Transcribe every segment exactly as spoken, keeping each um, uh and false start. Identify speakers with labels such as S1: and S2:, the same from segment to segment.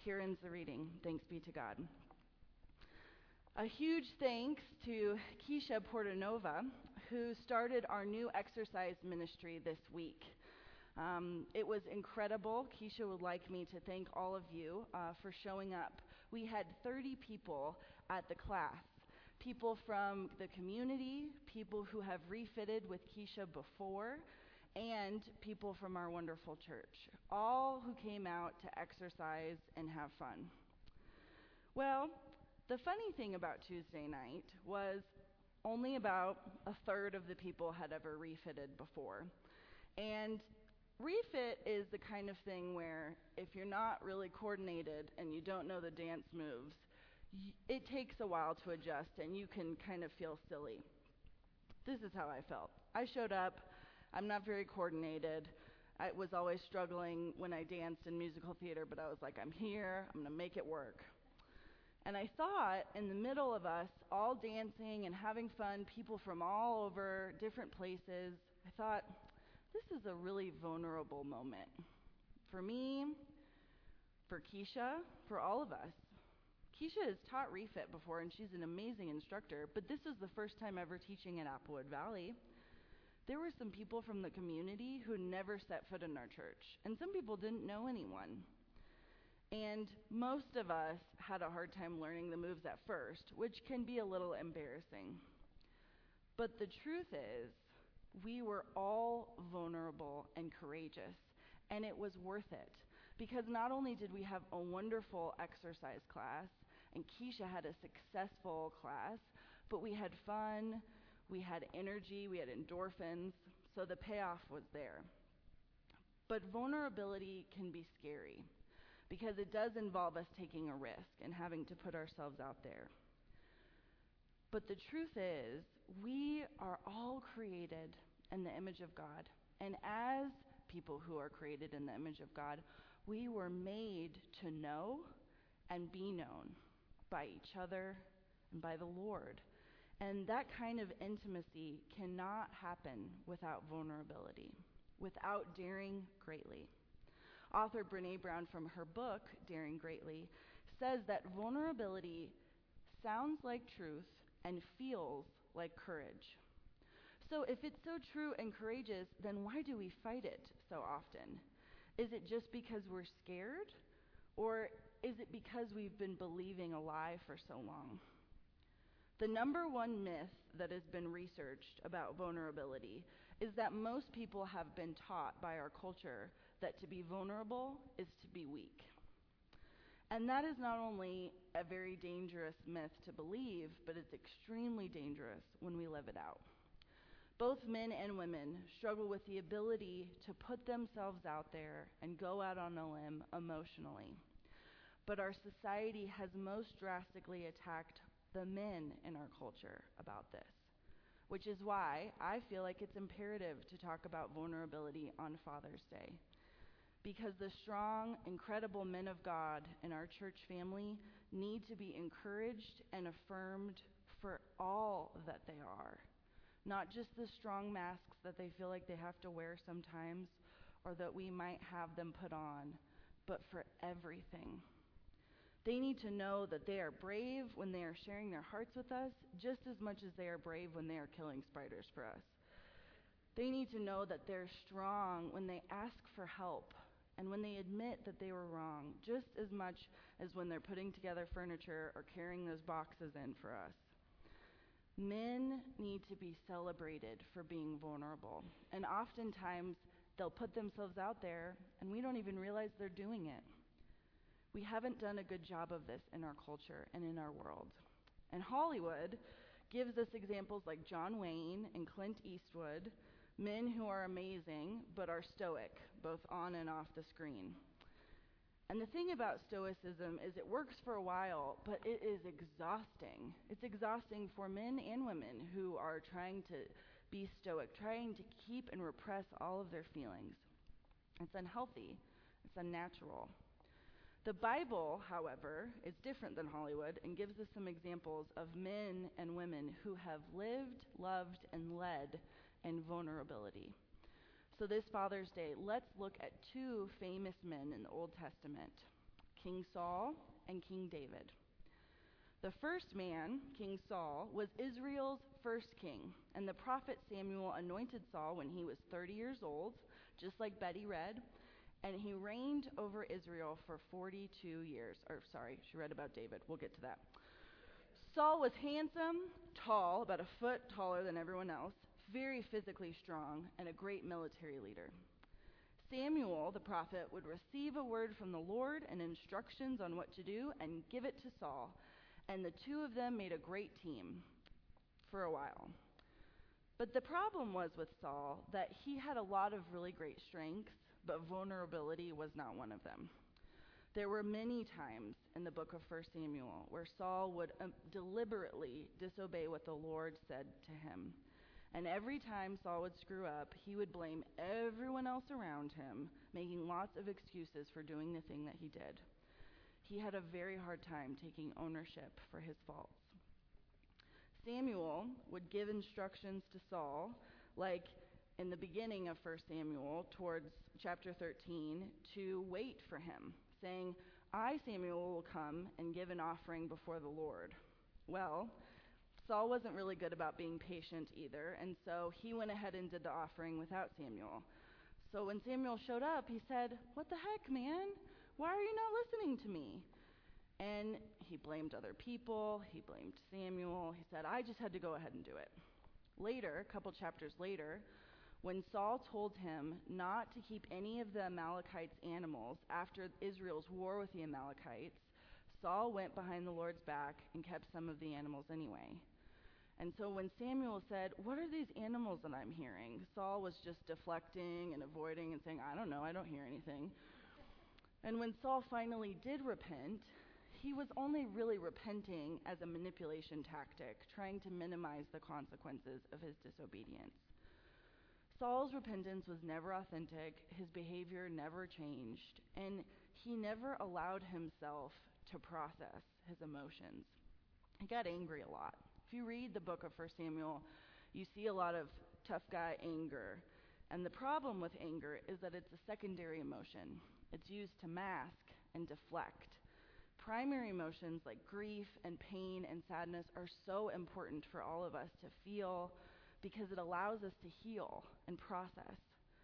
S1: Here ends the reading. Thanks be to God. A huge thanks to Keisha Portanova, who started our new exercise ministry this week. Um, it was incredible. Keisha would like me to thank all of you uh, for showing up. We had thirty people at the class. People from the community, people who have refitted with Keisha before, and people from our wonderful church, all who came out to exercise and have fun. Well, the funny thing about Tuesday night was only about a third of the people had ever refitted before. And refit is the kind of thing where if you're not really coordinated and you don't know the dance moves, it takes a while to adjust and you can kind of feel silly. This is how I felt. I showed up. I'm not very coordinated. I was always struggling when I danced in musical theater, but I was like, I'm here. I'm going to make it work. And I thought, in the middle of us all dancing and having fun, people from all over, different places, I thought, this is a really vulnerable moment. For me, for Keisha, for all of us. Keisha has taught refit before, and she's an amazing instructor, but this was the first time ever teaching at Applewood Valley. There were some people from the community who never set foot in our church, and some people didn't know anyone. And most of us had a hard time learning the moves at first, which can be a little embarrassing. But the truth is, we were all vulnerable and courageous, and it was worth it. Because not only did we have a wonderful exercise class, and Keisha had a successful class, but we had fun, we had energy, we had endorphins, so the payoff was there. But vulnerability can be scary, because it does involve us taking a risk and having to put ourselves out there. But the truth is, we are all created in the image of God. And as people who are created in the image of God, we were made to know and be known by each other and by the Lord. And that kind of intimacy cannot happen without vulnerability, without daring greatly. Author Brené Brown, from her book, Daring Greatly, says that vulnerability sounds like truth and feels like courage. So if it's so true and courageous, then why do we fight it so often? Is it just because we're scared? Or is it because we've been believing a lie for so long? The number one myth that has been researched about vulnerability is that most people have been taught by our culture that to be vulnerable is to be weak. And that is not only a very dangerous myth to believe, but it's extremely dangerous when we live it out. Both men and women struggle with the ability to put themselves out there and go out on a limb emotionally. But our society has most drastically attacked the men in our culture about this, which is why I feel like it's imperative to talk about vulnerability on Father's Day. Because the strong, incredible men of God in our church family need to be encouraged and affirmed for all that they are. Not just the strong masks that they feel like they have to wear sometimes, or that we might have them put on, but for everything. They need to know that they are brave when they are sharing their hearts with us, just as much as they are brave when they are killing spiders for us. They need to know that they're strong when they ask for help and when they admit that they were wrong, just as much as when they're putting together furniture or carrying those boxes in for us. Men need to be celebrated for being vulnerable, and oftentimes they'll put themselves out there and we don't even realize they're doing it. We haven't done a good job of this in our culture and in our world. And Hollywood gives us examples like John Wayne and Clint Eastwood, men who are amazing but are stoic, both on and off the screen. And the thing about stoicism is it works for a while, but it is exhausting. It's exhausting for men and women who are trying to be stoic, trying to keep and repress all of their feelings. It's unhealthy. It's unnatural. The Bible, however, is different than Hollywood and gives us some examples of men and women who have lived, loved, and led in vulnerability. So this Father's Day, let's look at two famous men in the Old Testament, King Saul and King David. The first man, King Saul, was Israel's first king, and the prophet Samuel anointed Saul when he was thirty years old, just like Betty read, and he reigned over Israel for forty-two years. Or, sorry, she read about David. We'll get to that. Saul was handsome, tall, about a foot taller than everyone else, very physically strong, and a great military leader. Samuel, the prophet, would receive a word from the Lord and instructions on what to do and give it to Saul. And the two of them made a great team for a while. But the problem was with Saul that he had a lot of really great strengths, but vulnerability was not one of them. There were many times in the book of First Samuel where Saul would um, deliberately disobey what the Lord said to him. And every time Saul would screw up, he would blame everyone else around him, making lots of excuses for doing the thing that he did. He had a very hard time taking ownership for his faults. Samuel would give instructions to Saul, like in the beginning of First Samuel, towards chapter thirteen, to wait for him, saying, I, Samuel, will come and give an offering before the Lord. Well, Saul wasn't really good about being patient either, and so he went ahead and did the offering without Samuel. So when Samuel showed up, he said, what the heck, man? Why are you not listening to me? And he blamed other people. He blamed Samuel. He said, I just had to go ahead and do it. Later, a couple chapters later, when Saul told him not to keep any of the Amalekites' animals after Israel's war with the Amalekites, Saul went behind the Lord's back and kept some of the animals anyway. And so when Samuel said, what are these animals that I'm hearing? Saul was just deflecting and avoiding and saying, I don't know, I don't hear anything. And when Saul finally did repent, he was only really repenting as a manipulation tactic, trying to minimize the consequences of his disobedience. Saul's repentance was never authentic, his behavior never changed, and he never allowed himself to process his emotions. He got angry a lot. If you read the book of First Samuel, you see a lot of tough guy anger. And the problem with anger is that it's a secondary emotion. It's used to mask and deflect. Primary emotions like grief and pain and sadness are so important for all of us to feel because it allows us to heal and process.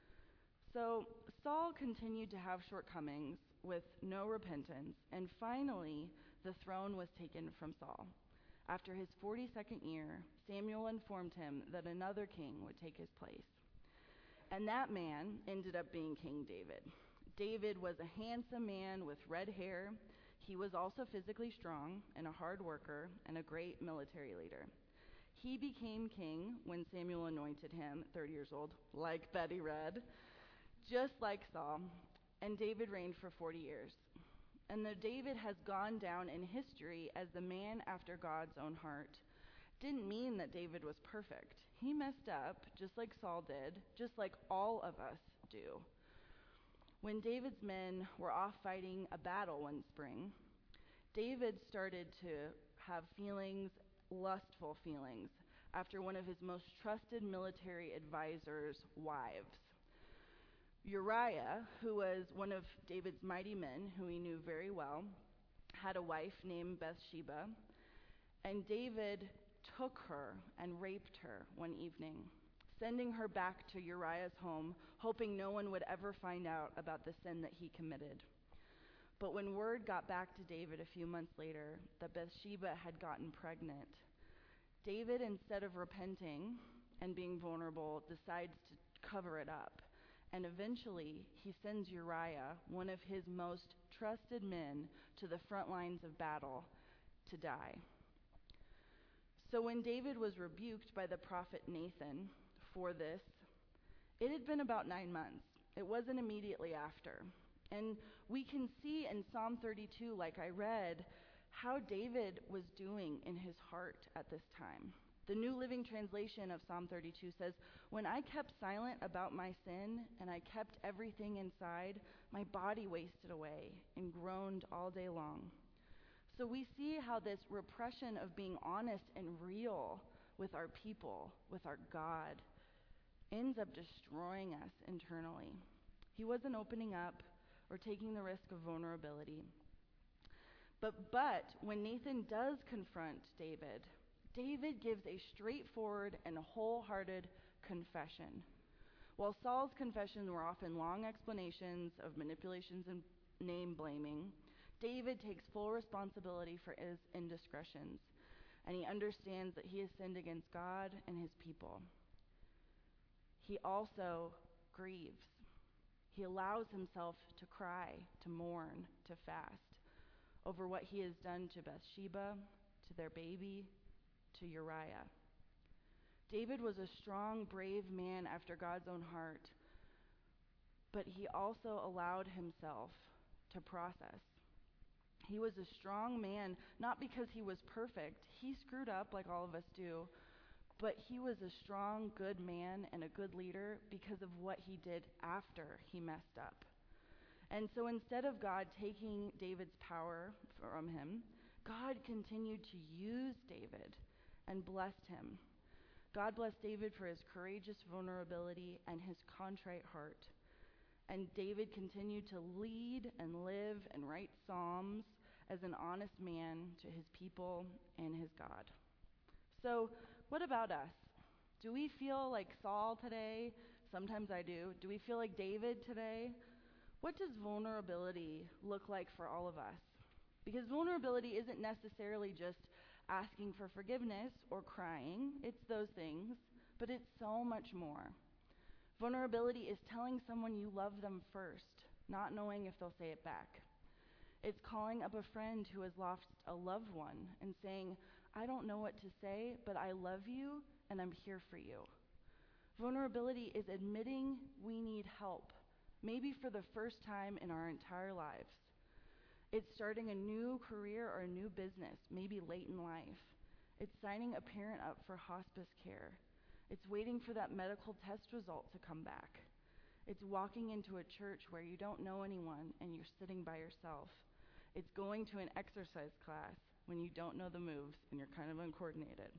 S1: So Saul continued to have shortcomings with no repentance, and finally the throne was taken from Saul. After his forty-second year, Samuel informed him that another king would take his place. And that man ended up being King David. David was a handsome man with red hair. He was also physically strong and a hard worker and a great military leader. He became king when Samuel anointed him, thirty years old, like Betty read, just like Saul. And David reigned for forty years. And though David has gone down in history as the man after God's own heart, didn't mean that David was perfect. He messed up, just like Saul did, just like all of us do. When David's men were off fighting a battle one spring, David started to have feelings, lustful feelings, after one of his most trusted military advisors' wives. Uriah, who was one of David's mighty men, who he knew very well, had a wife named Bathsheba, and David took her and raped her one evening, sending her back to Uriah's home, hoping no one would ever find out about the sin that he committed. But when word got back to David a few months later that Bathsheba had gotten pregnant, David, instead of repenting and being vulnerable, decides to cover it up. And eventually, he sends Uriah, one of his most trusted men, to the front lines of battle to die. So when David was rebuked by the prophet Nathan for this, it had been about nine months. It wasn't immediately after. And we can see in Psalm thirty-two, like I read, how David was doing in his heart at this time. The New Living Translation of Psalm thirty-two says, "When I kept silent about my sin and I kept everything inside, my body wasted away and groaned all day long." So we see how this repression of being honest and real with our people, with our God, ends up destroying us internally. He wasn't opening up or taking the risk of vulnerability. But, but when Nathan does confront David, David gives a straightforward and wholehearted confession. While Saul's confessions were often long explanations of manipulations and name blaming, David takes full responsibility for his indiscretions, and he understands that he has sinned against God and his people. He also grieves. He allows himself to cry, to mourn, to fast over what he has done to Bathsheba, to their baby, to Uriah. David was a strong, brave man after God's own heart, but he also allowed himself to process. He was a strong man, not because he was perfect. He screwed up like all of us do, but he was a strong, good man and a good leader because of what he did after he messed up. And so instead of God taking David's power from him, God continued to use David and blessed him. God blessed David for his courageous vulnerability and his contrite heart. And David continued to lead and live and write psalms as an honest man to his people and his God. So, what about us? Do we feel like Saul today? Sometimes I do. Do we feel like David today? What does vulnerability look like for all of us? Because vulnerability isn't necessarily just asking for forgiveness or crying. It's those things, but it's so much more. Vulnerability is telling someone you love them first, not knowing if they'll say it back. It's calling up a friend who has lost a loved one and saying, I don't know what to say, but I love you and I'm here for you. Vulnerability is admitting we need help, maybe for the first time in our entire lives. It's starting a new career or a new business, maybe late in life. It's signing a parent up for hospice care. It's waiting for that medical test result to come back. It's walking into a church where you don't know anyone and you're sitting by yourself. It's going to an exercise class when you don't know the moves and you're kind of uncoordinated.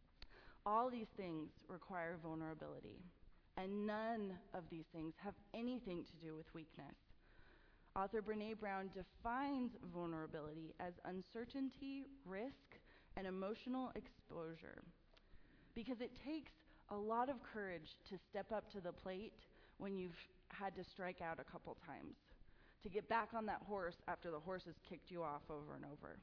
S1: All these things require vulnerability, and none of these things have anything to do with weakness. Author Brené Brown defines vulnerability as uncertainty, risk, and emotional exposure, because it takes a lot of courage to step up to the plate when you've had to strike out a couple times, to get back on that horse after the horse has kicked you off over and over.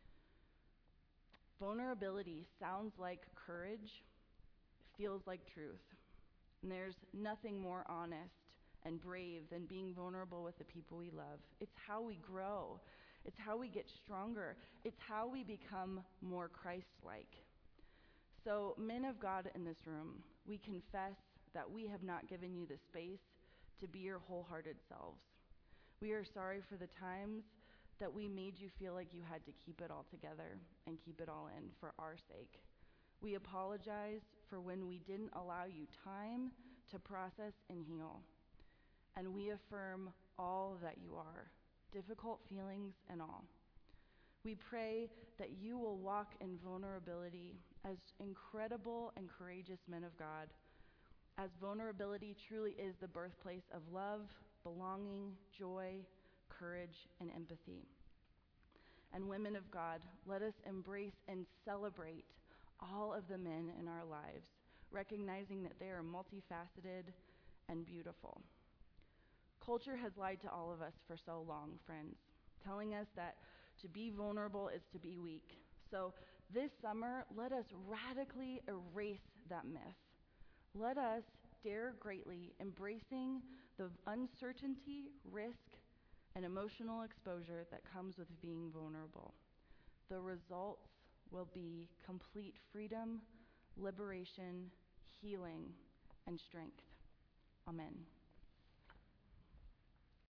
S1: Vulnerability sounds like courage, feels like truth, and there's nothing more honest and brave than being vulnerable with the people we love. It's how we grow. It's how we get stronger. It's how we become more Christ-like. So, men of God in this room, we confess that we have not given you the space to be your wholehearted selves. We are sorry for the times that we made you feel like you had to keep it all together and keep it all in for our sake. We apologize for when we didn't allow you time to process and heal. And we affirm all that you are, difficult feelings and all. We pray that you will walk in vulnerability as incredible and courageous men of God, as vulnerability truly is the birthplace of love, belonging, joy, courage, and empathy. And women of God, let us embrace and celebrate all of the men in our lives, recognizing that they are multifaceted and beautiful. Culture has lied to all of us for so long, friends, telling us that to be vulnerable is to be weak. So this summer, let us radically erase that myth. Let us dare greatly, embracing the uncertainty, risk, and emotional exposure that comes with being vulnerable. The results will be complete freedom, liberation, healing, and strength. Amen.